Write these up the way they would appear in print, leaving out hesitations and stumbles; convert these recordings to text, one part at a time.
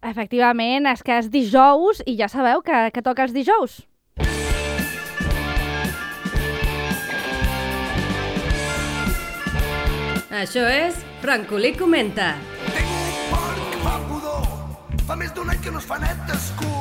Efectivament, és que és dijous i ja sabeu que toca els dijous. Això és Francolí Comenta. Tinc un porc que fa pudor, fa més d'un any que no es fa net d'escur.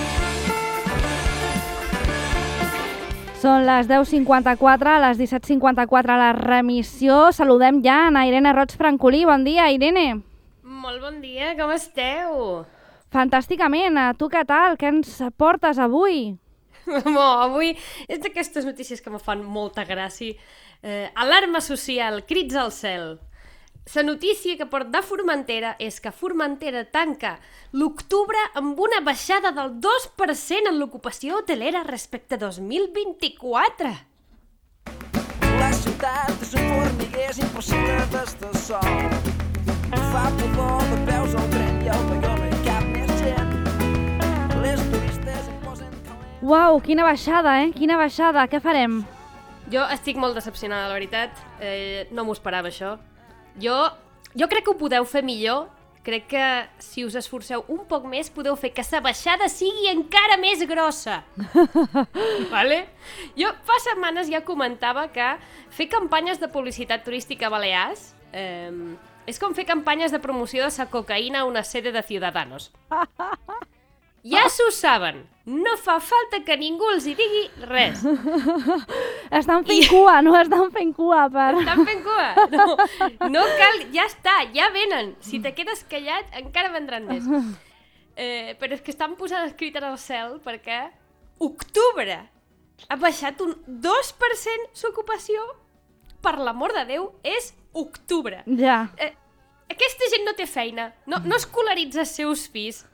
Són les 10:54, les 17:54 la remissió. Saludem ja a Irene Roig Francolí. Bon dia, Irene. Molt bon dia, com esteu? Fantàsticament. Tu què tal? Què ens portes avui? Avui és d'aquestes notícies que me fan molta gràcia. Alarma social, crits al cel. La notícia que porta de Formentera és que Formentera tanca l'octubre amb una baixada del 2% en l'ocupació hotelera respecte a 2024. La ciutat és un formiguer, és impossible d'estar sol. Fa pudor de peus al tren i al vagó no hi cap més gent. Les turistes em posen calent. Uau, quina baixada, Quina baixada. Què farem? Jo estic molt decepcionada, la veritat. No m'ho esperava, això. Jo crec que ho podeu fer millor. Crec que si us esforceu un poc més podeu fer que la baixada sigui encara més grossa. Vale? Jo fa setmanes ja comentava que fer campanyes de publicitat turística a Balears és com fer campanyes de promoció de la cocaïna a una sede de Ciudadanos. Ja s'ho saben. No fa falta que ningú els hi digui res. Estan fent cua, no? Estan fent cua per... Estan fent cua? No cal, ja està, ja venen. Si te quedes callat, encara vendran més. Però és que estan posant escrit en el cel perquè octubre ha baixat un 2% l'ocupació. Per l'amor de Déu, és octubre. Ja. Aquesta gent no té feina, no escolaritza els seus fills.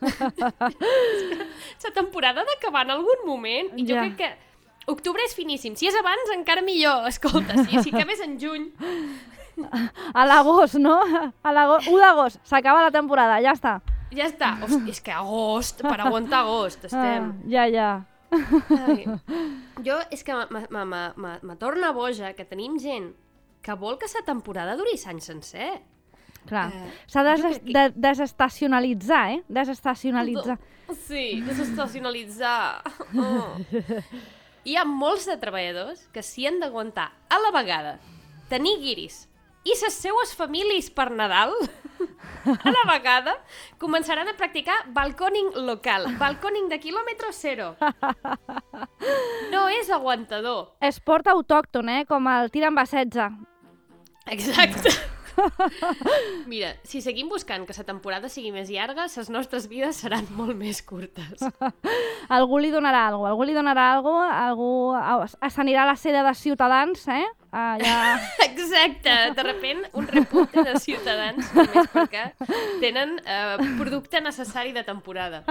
La temporada ha d'acabar en algun moment i jo crec que octubre és finíssim. Si és abans, encara millor. Escolta, si acabés en juny... A l'agost, no? 1 d'agost, s'acaba la temporada, ja està. Ja està. Hosti, és que agost, per aguantar agost, estem. Ja. Ai. Jo és que me torna boja que tenim gent que vol que la temporada duri l'any sencer. Clar, s'ha de desestacionalitzar, Desestacionalitzar. Sí, desestacionalitzar. Hi ha molts de treballadors que s'hi han d'aguantar a la vegada tenir guiris i les seues famílies per Nadal, a la vegada començaran a practicar balcòning local, balcòning de quilòmetre zero. No és aguantador. Esport autòcton, com el tir amb assetge. Exacte. Mira, si seguim buscant que la temporada sigui més llarga, les nostres vides seran molt més curtes. Algú li donarà alguna cosa, algú s'anirà a la sede de Ciutadans, Ja... Exacte, de repent un repunte de Ciutadans, només perquè tenen producte necessari de temporada.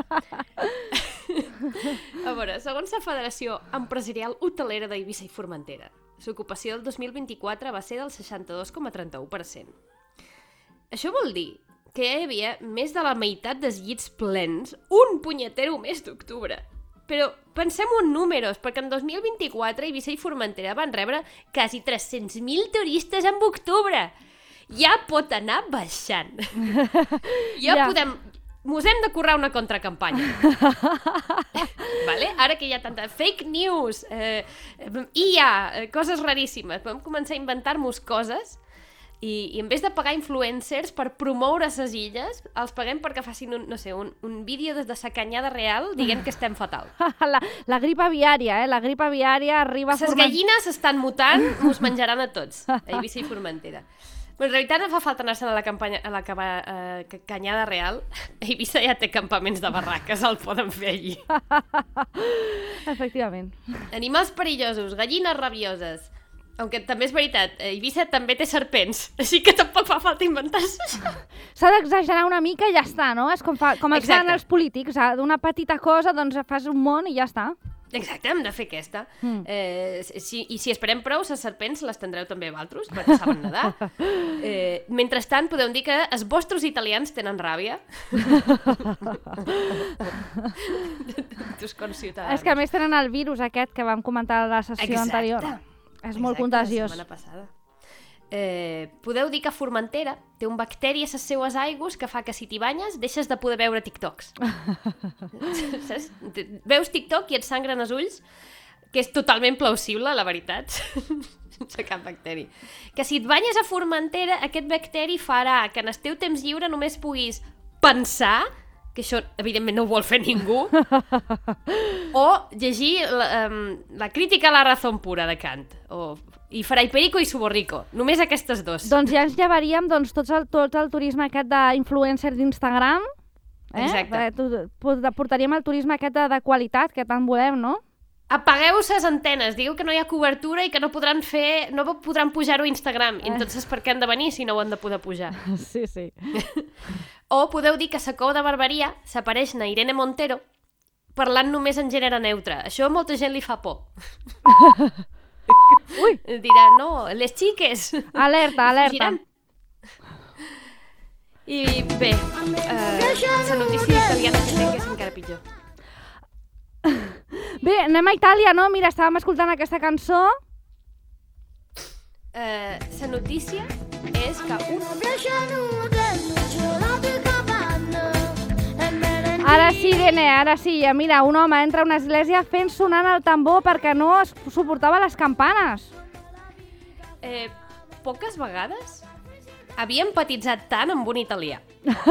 A veure, segons la Federació Empresarial Hotelera d'Eivissa i Formentera, l'ocupació del 2024 va ser del 62,31%. Això vol dir que hi havia més de la meitat dels llits plens un punyetero mes d'octubre. Però pensem-ho en números, perquè en 2024 Eivissa i Formentera van rebre quasi 300.000 turistes en octubre. Ja pot anar baixant. Mos hem de currar una contracampanya. Vale? Ara que hi ha tanta fake news, coses raríssimes, podem començar a inventar-nos coses i en vez de pagar influencers per promoure ses illes, els paguem perquè facin un vídeo des de sa Canyada Real dient que estem fatal. La grip aviària, La grip aviària arriba a Formentera. Les gallines estan mutant, mos menjaran a tots, a Eivissa i Formentera. En realitat no fa falta anar-se'n a la Canyada Real. Eivissa ja té campaments de barraques, el poden fer allí. Efectivament. Animals perillosos, gallines rabioses. Aunque també és veritat, Eivissa també té serpents, així que tampoc fa falta inventar-se això. S'ha d'exagerar una mica i ja està, no? És com els fan els polítics, d'una petita cosa doncs fas un món i ja està. Exacte, hem de fer aquesta. I si esperem prou, les serpents les tindreu també vosaltres, perquè saben nedar. Mentrestant, podeu dir que els vostres italians tenen ràbia. Tus conciutadans. És que a més tenen el virus aquest que vam comentar a la sessió anterior. És molt contagiós. La setmana passada. podeu dir que Formentera té un bacteri a les seues aigües que fa que si t'hi banyes deixes de poder veure TikToks. Saps? Veus TikTok i et sangren els ulls, que és totalment plausible, la veritat, sense cap bacteri. Que si et banyes a Formentera, aquest bacteri farà que en el teu temps lliure només puguis pensar, que això evidentment no ho vol fer ningú, o llegir la crítica a la razón pura de Kant, i Fray Perico i Suborrico, només aquestes dos. Doncs ja ens llevaríem tot el turisme aquest d'influencer d'Instagram. Exacte. Portaríem el turisme aquest de qualitat que tant volem, no? Apagueu les antenes, digueu que no hi ha cobertura i que no podran pujar-ho a Instagram. I entonces per què han de venir si no ho han de poder pujar? Sí, sí. O podeu dir que a Sacó de Barberia s'apareix na Irene Montero parlant només en gènere neutre. Això a molta gent li fa por. Ui! Dirà, no, les xiques. Alerta, alerta. Fugiran. I bé, la notícia italiana que tinc és encara pitjor. Bé, anem a Itàlia, no? Mira, estàvem escoltant aquesta cançó. La notícia és que Ara sí, Irene, ara sí. Mira, un home entra a una església fent sonant el tambor perquè no es suportava les campanes. Poques vegades havia empatitzat tant amb un italià.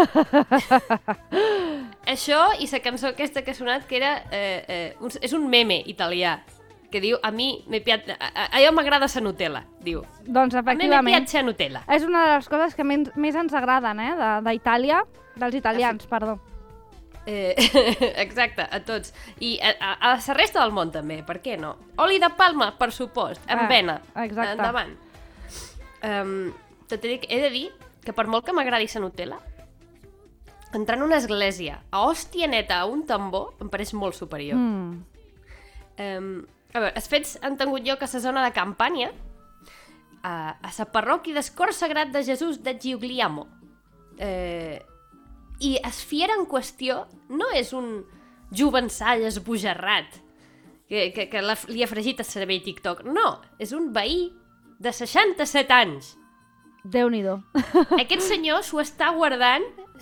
Això i la cançó aquesta que ha sonat, que era és un meme italià, que diu, a mi allò m'agrada la Nutella, diu. Doncs efectivament. A mi me piace Nutella. És una de les coses que més ens agraden, d'Itàlia, dels italians, perdó. Exacte, a tots. I a la resta del món també, per què no? Oli de palma, per supost, amb vena. Exacte. Endavant. He de dir que per molt que m'agradi la Nutella, entrar en una església a hòstia neta a un tambor em pareix molt superior. A veure, els fets han tingut lloc a la zona de Campània, a la parròquia del Cor Sagrat de Jesús de Giugliano. I el fiera en qüestió no és un jovençall esbojarrat que li ha fregit el cervell TikTok. No, és un veí de 67 anys. Déu-n'hi-do. Aquest senyor s'ho està guardant.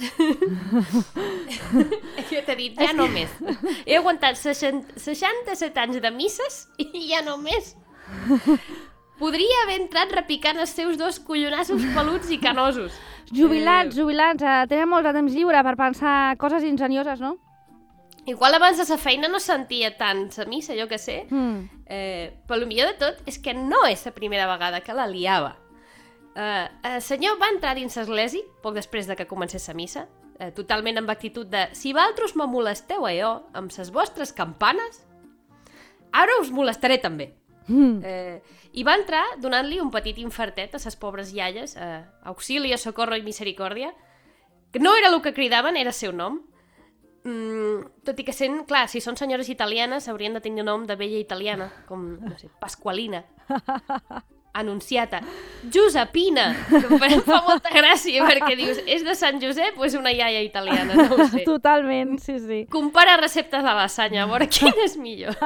Jo t'he dit, ja no més. He aguantat 67 anys de misses i ja no més. Podria haver entrat repicant els seus dos collonassos peluts i canosos. Jubilats, tenen molt de temps lliure per pensar coses ingenioses, no? Igual abans de la feina no sentia tant la missa, jo que sé. Però el millor de tot és que no és la primera vegada que la liava. El senyor va entrar dins l'església, poc després de que comencés la missa, totalment amb actitud de si vosaltres me molesteu a jo amb les vostres campanes, ara us molestaré també. I va entrar donant-li un petit infartet a les pobres iaies, auxilio, socorro i misericòrdia, que no era el que cridaven, era el seu nom. Tot i que sent, clar, si són senyores italianes haurien de tenir nom de vella italiana, com, no sé, Pasqualina, Anunciata, Josepina, que em fa molta gràcia perquè dius, és de Sant Josep o és una iaia italiana, no ho sé. Totalment, sí, sí. Compara receptes de lasanya, a veure quin és millor.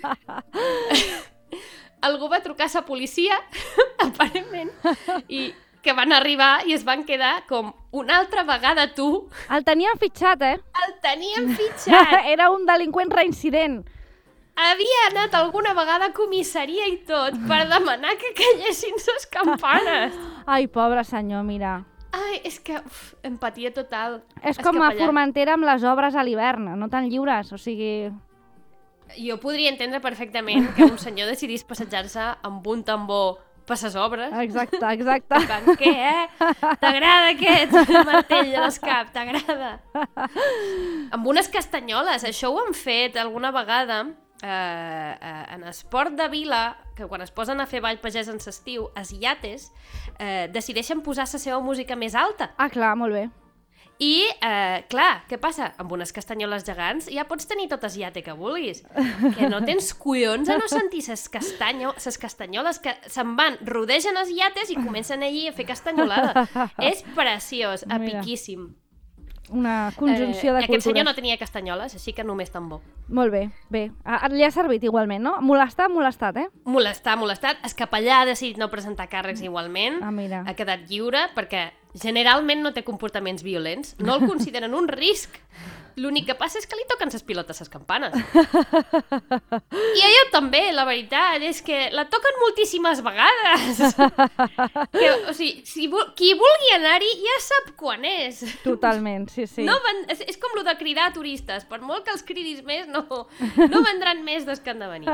Algú va trucar a la policia, aparentment, i que van arribar i es van quedar com una altra vegada tu. El tenien fitxat, El tenien fitxat. Era un delinqüent reincident. Havia anat alguna vegada a comissaria i tot per demanar que callessin les campanes. Ai, pobre senyor, mira. Ai, és que, empatia total. És com a Formentera amb les obres a l'hivern, no tan lliures, o sigui... Jo podria entendre perfectament que un senyor decidís passejar-se amb un tambor per les obres. Exacte, exacte. Què, T'agrada aquest martell a l'escap? T'agrada? Amb unes castanyoles, això ho han fet alguna vegada en esport de vila, que quan es posen a fer ball pagès en l'estiu, els iates decideixen posar la seva música més alta. Ah, clar, molt bé. I, clar, què passa? Amb unes castanyoles gegants ja pots tenir tot el iate que vulguis. Que no tens collons a no sentir ses castanyoles que se'n van, rodegen els iates i comencen allí a fer castanyolada. És preciós, epiquíssim. Una conjunció de Aquest cultures. senyor no tenia castanyoles, així que només tan bo. Molt bé, bé. Li ha servit igualment, no? Molestat, eh? Molestat. Escapellà ha decidit no presentar càrrecs igualment. Ah, mira. Ha quedat lliure perquè generalment no té comportaments violents. No el consideren un risc. L'únic que passa és que li toquen ses pilotes ses campanes. I a ella també, la veritat, és que la toquen moltíssimes vegades. O sigui, qui vulgui anar-hi ja sap quan és. Totalment, sí. No és com lo de cridar a turistes. Per molt que els cridis més, no vendran més des que han de venir.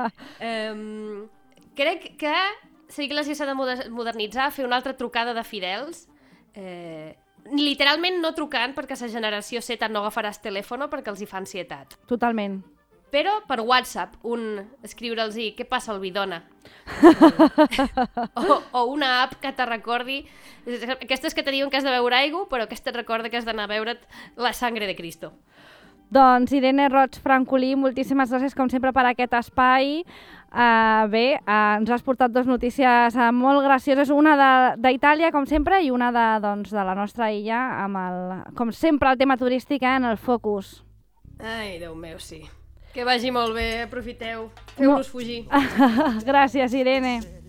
Crec que l'Església s'ha de modernitzar, fer una altra trucada de fidels, literalment no trucant perquè la generació Z no agafaràs telèfon perquè els hi fa ansietat. Totalment. Però per WhatsApp, escriure'ls-hi què passa al bidona. o una app que te recordi, aquestes que te diuen que has de beure aigua, però aquesta et recorda que has d'anar a beure't la sangre de Cristo. Doncs Irene Roig Francolí, moltíssimes gràcies com sempre per aquest espai. Ens has portat 2 notícies molt gracioses, una d'Itàlia com sempre i una de la nostra illa amb com sempre el tema turístic en el focus. Ai, Déu meu, sí. Que vagi molt bé, aprofiteu, feu-los fugir. Gràcies, Irene.